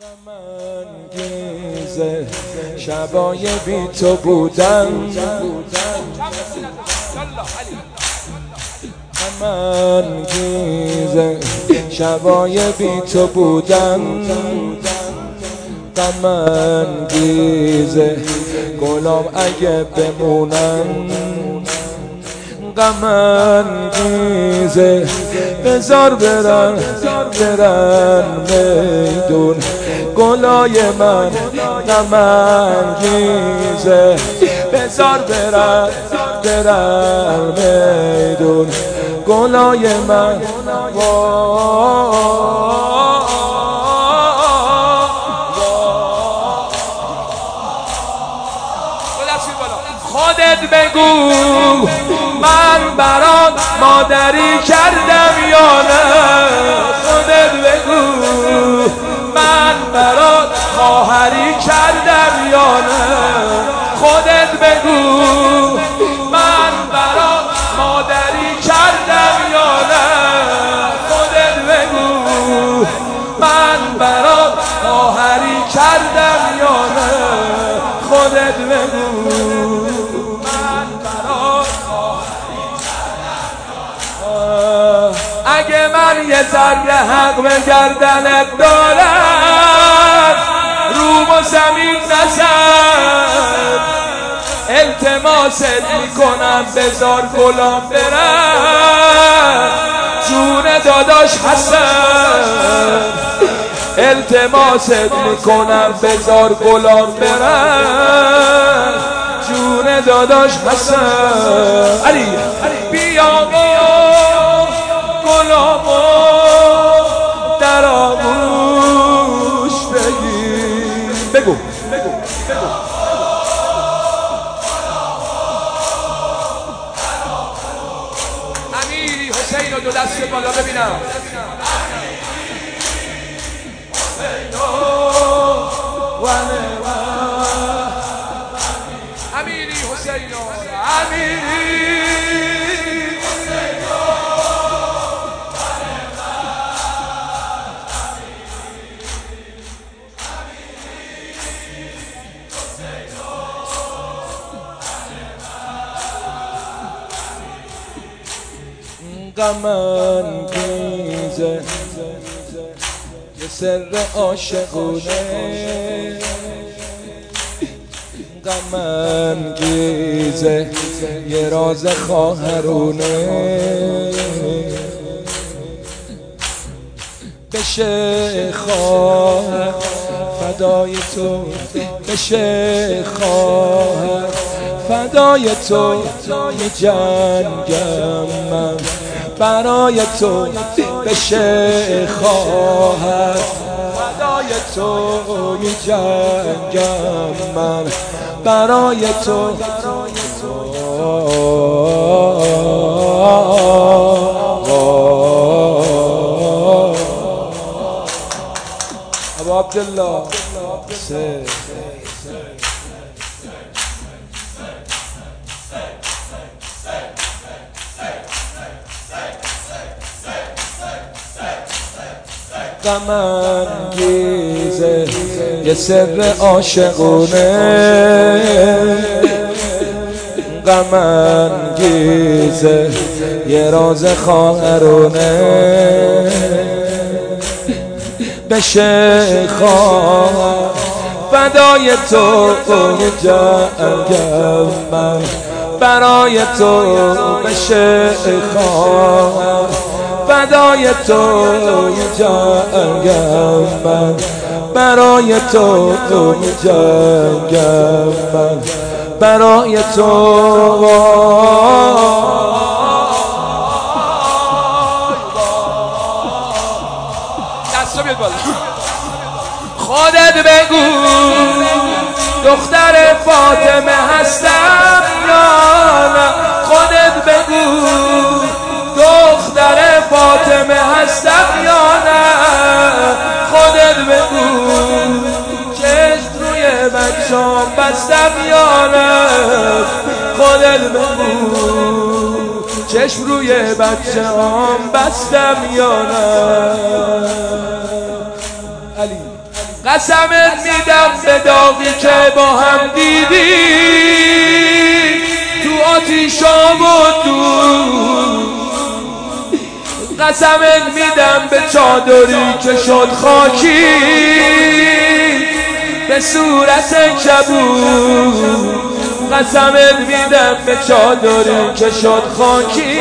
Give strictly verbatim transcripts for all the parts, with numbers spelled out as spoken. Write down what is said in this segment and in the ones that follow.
غم‌انگیزه شبای بی تو بودن، غم‌انگیزه شبای بی تو بودن، غم‌انگیزه گلام اگه بمونن، غم‌انگیزه بذار برن برن میدون گلای من، غم‌انگیزه بذار برن برن میدون گلای من. خودت بگو من برات مادری کردم یا نه، خودت بگو من برات خواهری کردم یا نه، خودت بگو من برات مادری کردم یا نه، خودت بگو من برات خواهری کردم یا نه، خودت بگو اگه من یه ذره حق به گردنت دارم روم و زمین نزن، التماست میکنم بذار گلام برن جون داداش حسن، التماست میکنم بذار گلام برن جون داداش حسن. علی بیا گلامو در آغوش بگیر، بگو بگو امیری حسین رو دو دست بالا ببینم، امیری حسین امیری غم‌انگیزه یه سر عاشقونه، غم‌انگیزه یه راز خواهرونه، بشه خواهر فدای تو، بشه خواهر فدای تو، می‌جنگم من برای تو، بشه خواهر فدای تو، می‌جنگم من برای تو. ابو عبدالله غم‌انگیزه یه سر عاشقونه، غم‌انگیزه یه راز خواهرونه، بشه خواهر فدای تو، جنگم من برای تو، بشه خواهر فدای تو، جنگم من برای تو، جنگم من برای تو. دستا بیاد بالا. خودت بگو دختر فاطمه هستم یا نه، خودت بگو دختر فاطمه هستم یا نه، خودت بگو چشم روی بچه‌ام بستم یا نه، خودت بگو چشم روی بچه‌ام بستم یا نه. علی قسمت میدم به داغی که با هم دیدی تو آتیشام و دور، قسمت میدم به چادری که شد خاکی به صورت کبود، قسمت میدم به چادری که شد خاکی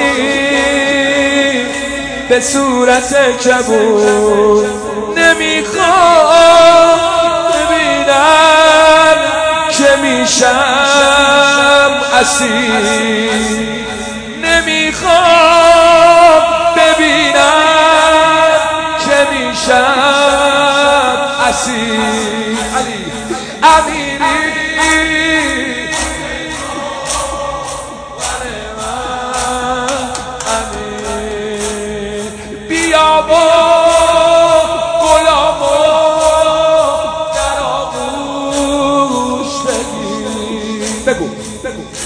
به صورت کبود. نمیخوام ببینم که میشم اسیر، نمیخوام ببینم که میشم اسیر. علی امیری بیا با غلامو در آغوش بگیر. بگو بگو